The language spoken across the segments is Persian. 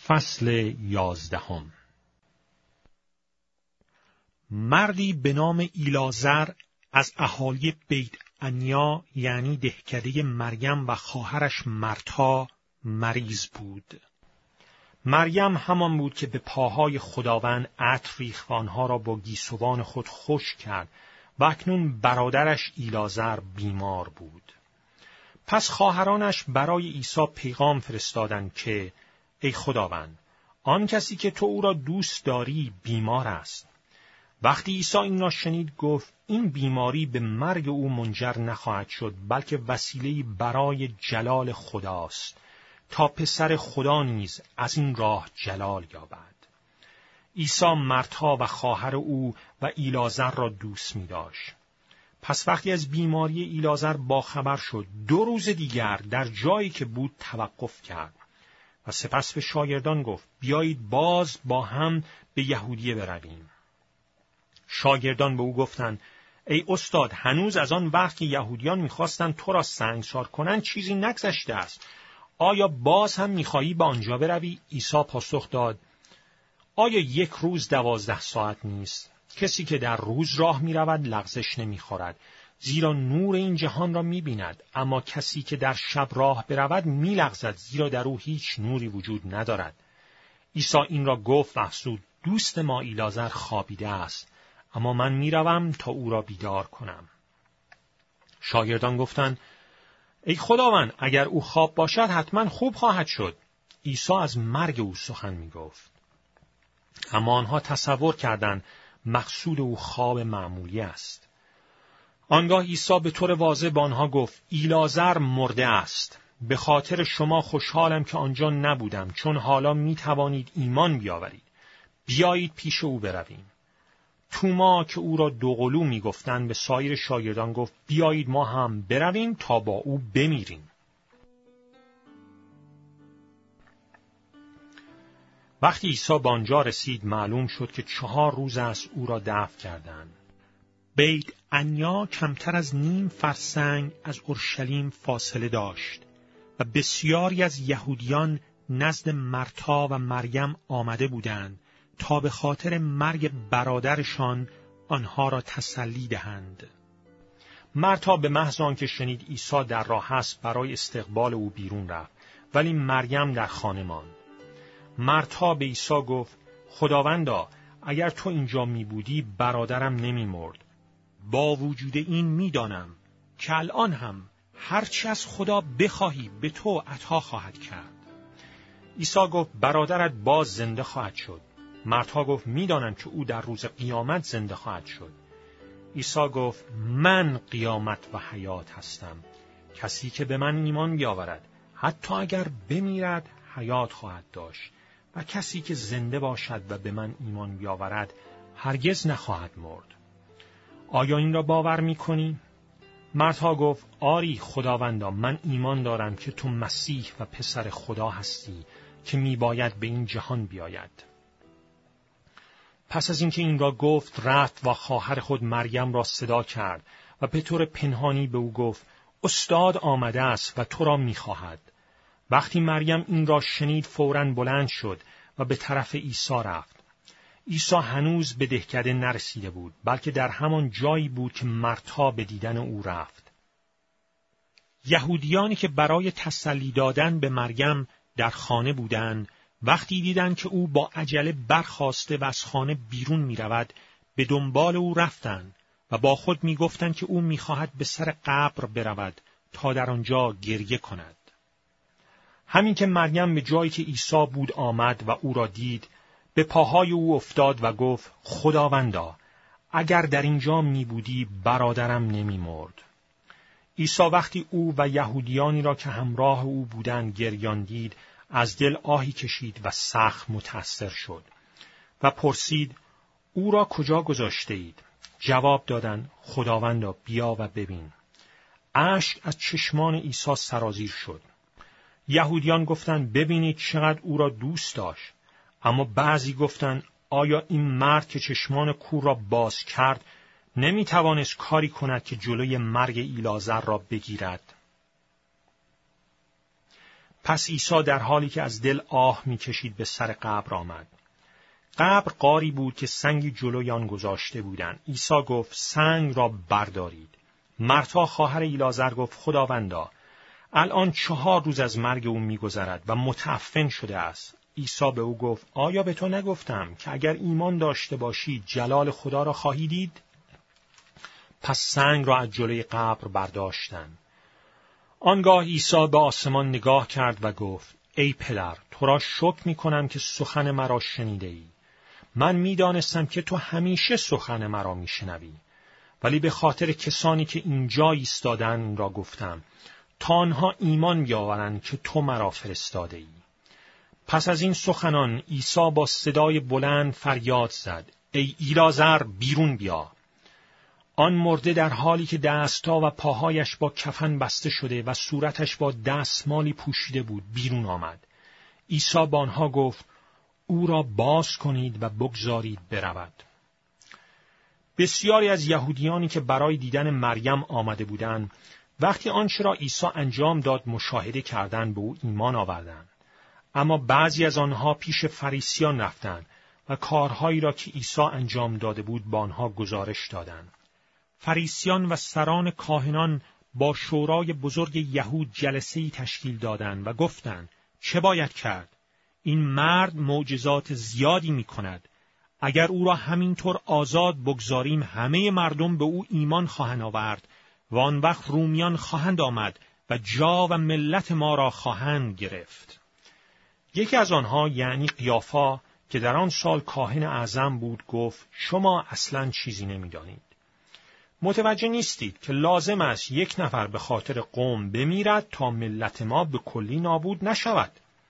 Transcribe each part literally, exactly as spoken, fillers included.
فصل یازدهم. مردی به نام ایلازر از اهالی بیت عنیا یعنی دهکده مریم و خواهرش مرتا مریض بود. مریم همان بود که به پاهای خداوند عطر ریخت و آنها را با گیسوان خود خشک کرد و اکنون برادرش ایلازر بیمار بود. پس خواهرانش برای عیسی پیغام فرستادند که ای خداوند، آن کسی که تو او را دوست داری بیمار است. وقتی عیسی این را شنید گفت این بیماری به مرگ او منجر نخواهد شد، بلکه وسیله‌ای برای جلال خداست، تا پسر خدا نیز از این راه جلال یابد. عیسی مرتا و خواهر او و ایلازر را دوست می داشت. پس وقتی از بیماری ایلازر باخبر شد، دو روز دیگر در جایی که بود توقف کرد و سپس به شاگردان گفت بیایید باز با هم به یهودیه برویم. شاگردان به او گفتند ای استاد، هنوز از آن وقت که یهودیان می‌خواستند تو را سنگسار کنند چیزی نگذشته است. آیا باز هم می‌خواهی به آنجا بروی؟ عیسی پاسخ داد آیا یک روز دوازده ساعت نیست؟ کسی که در روز راه می‌رود لغزش نمی‌خورد، زیرا نور این جهان را می‌بیند، اما کسی که در شب راه برود می‌لغزد، زیرا در او هیچ نوری وجود ندارد. عیسی این را گفت و افزود دوست ما ایلازر خوابیده است، اما من میروم تا او را بیدار کنم. شاگردان گفتند ای خداوند، اگر او خواب باشد حتما خوب خواهد شد. عیسی از مرگ او سخن میگفت. اما آنها تصور کردند مقصود او خواب معمولی است. آنگاه عیسی به طور واضح به آنها گفت ایلازر مرده است. به خاطر شما خوشحالم که آنجا نبودم، چون حالا می توانید ایمان بیاورید. بیایید پیش او برویم. توما که او را دوقلو می گفتند به سایر شاگردان گفت بیایید ما هم برویم تا با او بمیریم. وقتی عیسی به آنجا رسید معلوم شد که چهار روز است او را دفن کردند. بیت عنیا کمتر از نیم فرسنگ از اورشلیم فاصله داشت و بسیاری از یهودیان نزد مرتا و مریم آمده بودند تا به خاطر مرگ برادرشان آنها را تسلی دهند. مرتا به محض آنکه شنید عیسی در راه است برای استقبال او بیرون رفت، ولی مریم در خانه ماند. مرتا به عیسی گفت خداوندا، اگر تو اینجا می بودی برادرم نمی مرد. با وجود این می دانم که الان هم هرچی از خدا بخواهی به تو عطا خواهد کرد. عیسی گفت برادرت باز زنده خواهد شد. مرتا گفت می‌دانم که او در روز قیامت زنده خواهد شد. عیسی گفت من قیامت و حیات هستم. کسی که به من ایمان بیاورد حتی اگر بمیرد حیات خواهد داشت و کسی که زنده باشد و به من ایمان بیاورد هرگز نخواهد مرد. آیا این را باور می‌کنی؟ مرتا گفت آری خداوندا، من ایمان دارم که تو مسیح و پسر خدا هستی که میباید به این جهان بیاید. پس از اینکه این را گفت رفت و خواهر خود مریم را صدا کرد و به طور پنهانی به او گفت استاد آمده است و تو را میخواهد. وقتی مریم این را شنید فوراً بلند شد و به طرف عیسی رفت. عیسی هنوز به دهکده نرسیده بود، بلکه در همان جایی بود که مرتا به دیدن او رفت. یهودیانی که برای تسلی دادن به مریم در خانه بودند، وقتی دیدند که او با عجله برخاسته و از خانه بیرون می رود، به دنبال او رفتند و با خود می گفتند که او می خواهد به سر قبر برود تا در آنجا گریه کند. همین که مریم به جایی که عیسی بود آمد و او را دید، به پاهای او افتاد و گفت خداوندا، اگر در اینجا می بودی برادرم نمی مرد. عیسی وقتی او و یهودیانی را که همراه او بودند گریان دید، از دل آهی کشید و سخت متأثر شد و پرسید او را کجا گذاشته اید؟ جواب دادند خداوندا بیا و ببین. اشک از چشمان عیسی سرازیر شد. یهودیان گفتند ببینید چقدر او را دوست داشت. اما بعضی گفتند آیا این مرد که چشمان کور را باز کرد نمی توانست کاری کند که جلوی مرگ ایلازر را بگیرد؟ پس عیسی در حالی که از دل آه می‌کشید به سر قبر آمد. قبر غاری بود که سنگی جلوی آن گذاشته بودند. عیسی گفت سنگ را بردارید. مرتا خواهر ایلازر گفت خداوندا، الان چهار روز از مرگ او می‌گذرد و متعفن شده است. عیسی به او گفت آیا به تو نگفتم که اگر ایمان داشته باشی جلال خدا را خواهی دید؟ پس سنگ را از جلوی قبر برداشتند. آنگاه عیسی به آسمان نگاه کرد و گفت ای پدر، تو را شکر می‌کنم که سخن مرا شنیده ای. من می‌دانستم که تو همیشه سخن مرا می‌شنوی، ولی به خاطر کسانی که اینجا ایستادند این را گفتم تا آنها ایمان بیاورند که تو مرا فرستاده ای. پس از این سخنان عیسی با صدای بلند فریاد زد ای ایلازر بیرون بیا. آن مرده در حالی که دستها و پاهایش با کفن بسته شده و صورتش با دستمالی پوشیده بود بیرون آمد. عیسی با آنها گفت او را باز کنید و بگذارید برود. بسیاری از یهودیانی که برای دیدن مریم آمده بودند وقتی آنچه را عیسی انجام داد مشاهده کردند به او ایمان آوردند. اما بعضی از آنها پیش فریسیان رفتند و کارهایی را که عیسی انجام داده بود با آنها گزارش دادند. فریسیان و سران کاهنان با شورای بزرگ یهود جلسه‌ای تشکیل دادند و گفتند چه باید کرد؟ این مرد معجزات زیادی می‌کند. اگر او را همینطور آزاد بگذاریم همه مردم به او ایمان خواهند آورد و آن وقت رومیان خواهند آمد و جا و ملت ما را خواهند گرفت. یکی از آنها یعنی قیافا که در آن سال کاهن اعظم بود گفت شما اصلاً چیزی نمی‌دانید. متوجه نیستید که لازم است یک نفر به خاطر قوم بمیرد تا ملت ما به کلی نابود نشود.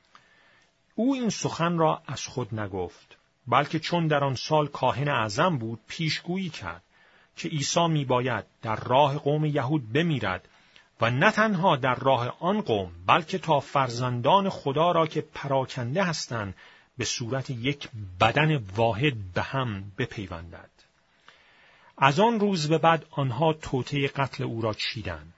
او این سخن را از خود نگفت، بلکه چون در آن سال کاهن اعظم بود پیشگویی کرد که عیسی میباید در راه قوم یهود بمیرد و نه تنها در راه آن قوم بلکه تا فرزندان خدا را که پراکنده هستند به صورت یک بدن واحد به هم بپیوندد. از آن روز به بعد آنها توطئه قتل او را چیدند.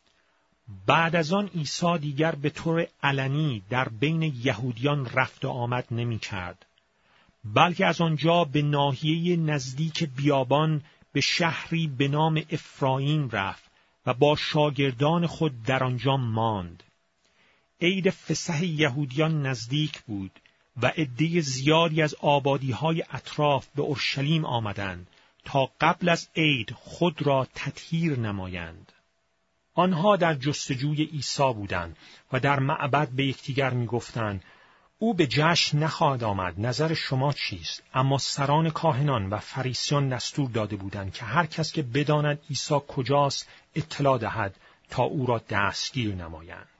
بعد از آن عیسی دیگر به طور علنی در بین یهودیان رفت و آمد نمی کرد، بلکه از آنجا به ناحیه نزدیک بیابان به شهری به نام افرایم رفت و با شاگردان خود در آنجا ماند. عید فسح یهودیان نزدیک بود و عده زیادی از آبادی‌های اطراف به اورشلیم آمدند تا قبل از عید خود را تطهیر نمایند. آنها در جستجوی عیسی بودند و در معبد به یکدیگر می‌گفتند او به جشن نخواهد آمد، نظر شما چیست؟ اما سران کاهنان و فریسیان دستور داده بودند که هر کس که بداند عیسی کجاست اطلاع دهد تا او را دستگیر نمایند.